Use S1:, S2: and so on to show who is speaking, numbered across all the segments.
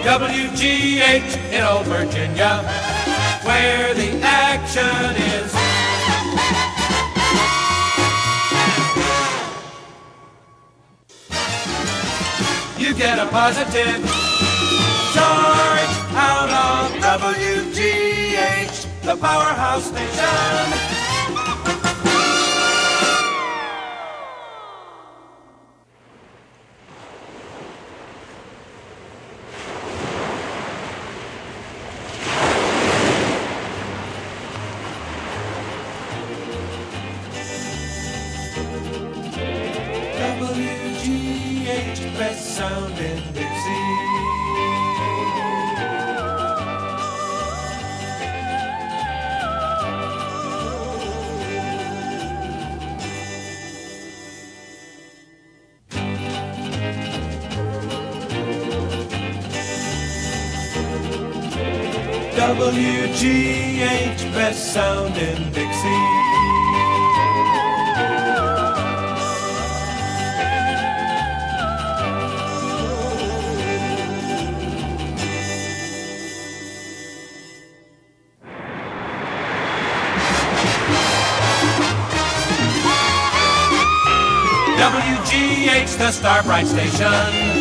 S1: WGH in old Virginia, where the action is. You get a positive charge out of WGH, the powerhouse station. WGH, best sound in Dixie. WGH, best sound in Dixie. WGH, the Starbright Station.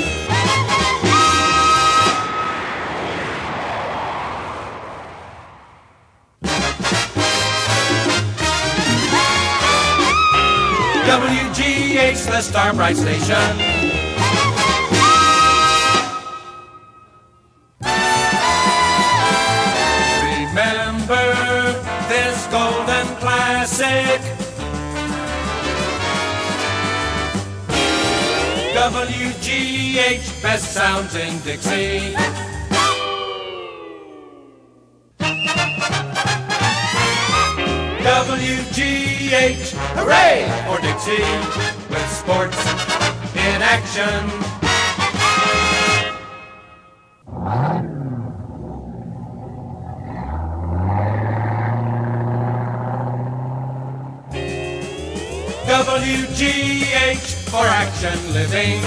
S1: WGH, the Starbright Station. Remember this golden classic. WGH, best sounds in Dixie. WGH, hooray for Dixie, with sports in action. WGH for action living.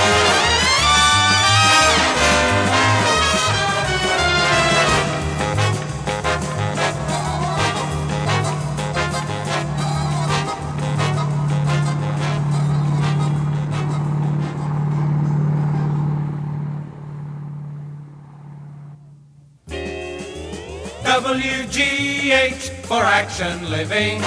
S1: WGH for action living.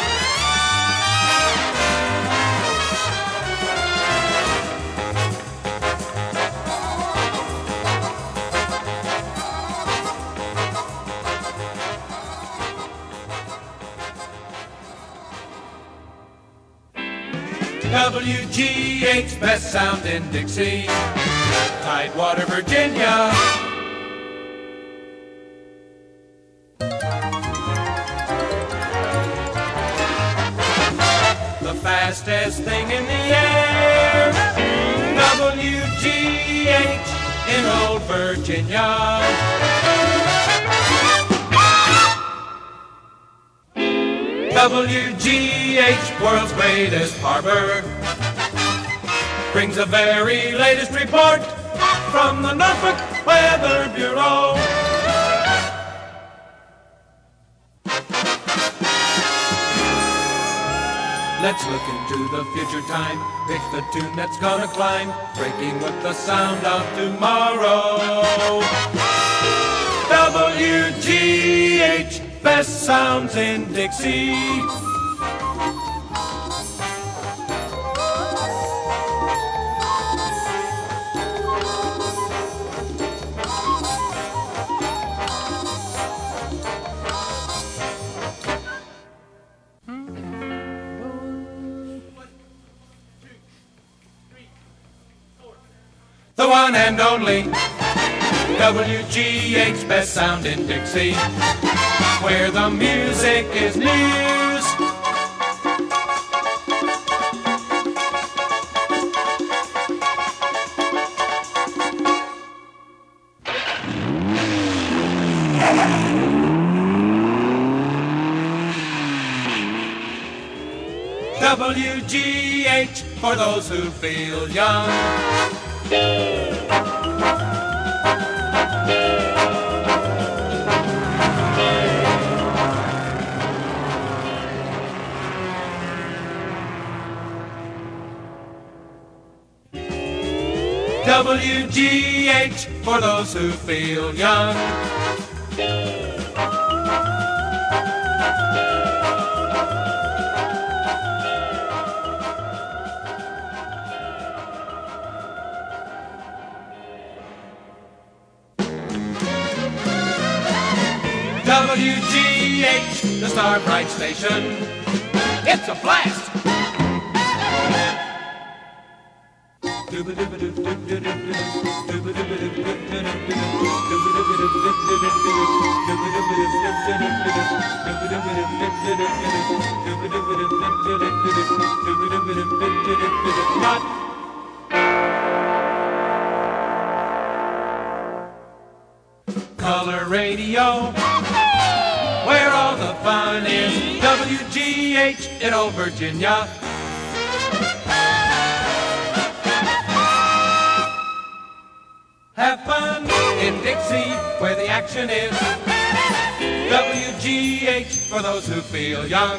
S1: WGH, best sound in Dixie, Tidewater, Virginia. The fastest thing in the air, WGH in old Virginia. WGH, world's greatest harbor, brings the very latest report from the Norfolk Weather Bureau. Let's look into the future time, pick the tune that's gonna climb, breaking with the sound of tomorrow. WGH, best sounds in Dixie. The one and only WGH, best sound in Dixie, where the music is news. WGH, for those who feel young. WGH for those who feel young. WGH, the Starbright Station. It's a blast! Color radio, where all the fun is. WGH in old Virginia. Have fun in Dixie, where the action is. WGH for those who feel young.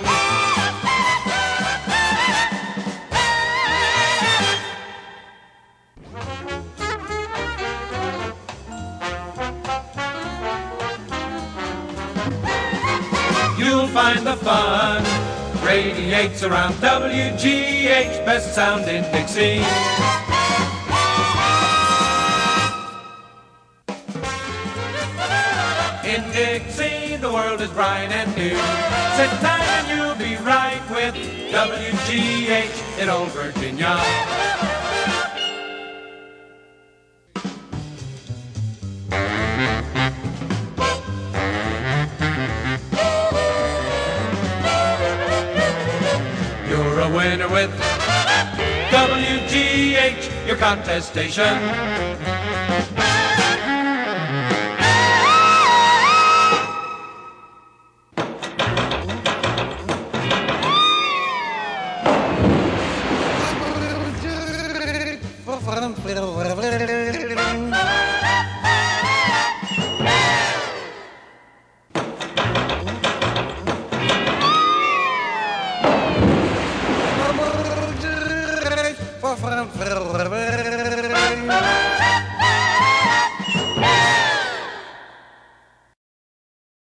S1: You'll find the fun radiates around WGH, best sound in Dixie. In Dixie, the world is bright and new. Set time and you'll be right with WGH in old Virginia. You're a winner with WGH, your contest station.
S2: Little